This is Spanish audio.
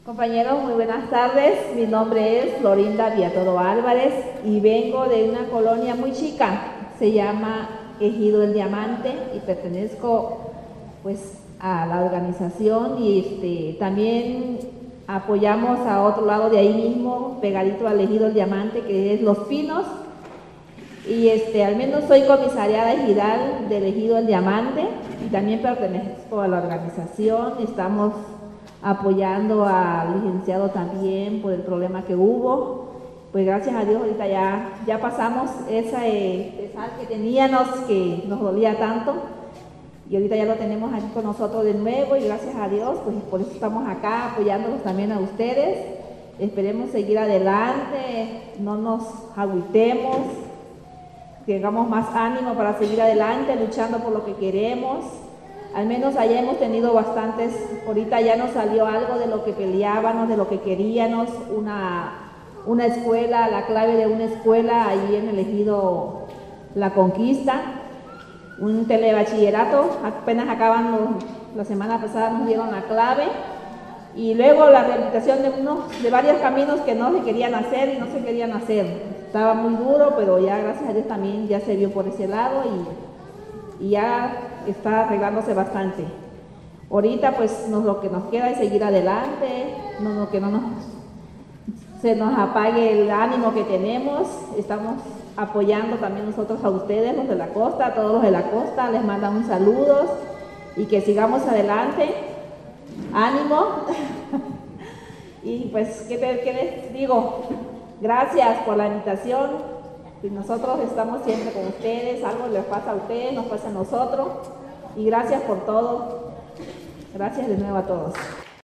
Compañeros, muy buenas tardes. Mi nombre es Florinda Villatoro Álvarez y vengo de una colonia muy chica. Se llama Ejido El Diamante y pertenezco pues a la organización y también apoyamos a otro lado de ahí mismo, pegadito al Ejido El Diamante, que es Los Pinos. Y al menos soy comisariada ejidal del Ejido El Diamante y también pertenezco a la organización. Estamos apoyando al licenciado también por el problema que hubo. Pues gracias a Dios ahorita ya pasamos esa pesar que teníamos, que nos dolía tanto, y ahorita ya lo tenemos aquí con nosotros de nuevo, y gracias a Dios, pues por eso estamos acá apoyándolos también a ustedes. Esperemos seguir adelante, no nos agüitemos, tengamos más ánimo para seguir adelante, luchando por lo que queremos. Al menos allá hemos tenido bastantes, ahorita ya nos salió algo de lo que peleábamos, de lo que queríamos, una escuela, la clave de una escuela ahí en el Ejido La Conquista, un telebachillerato, apenas la semana pasada nos dieron la clave, y luego la rehabilitación de varios caminos que no se querían hacer y no se querían hacer. Estaba muy duro, pero ya gracias a Dios también ya se vio por ese lado y ya está arreglándose bastante. Ahorita pues lo que nos queda es seguir adelante, que no se nos apague el ánimo que tenemos. Estamos apoyando también nosotros a ustedes, los de la costa, a todos los de la costa, les mandan saludos y que sigamos adelante. Ánimo. Y pues, ¿qué les digo? Gracias por la invitación. Nosotros estamos siempre con ustedes, algo les pasa a ustedes, nos pasa a nosotros, y gracias por todo. Gracias de nuevo a todos.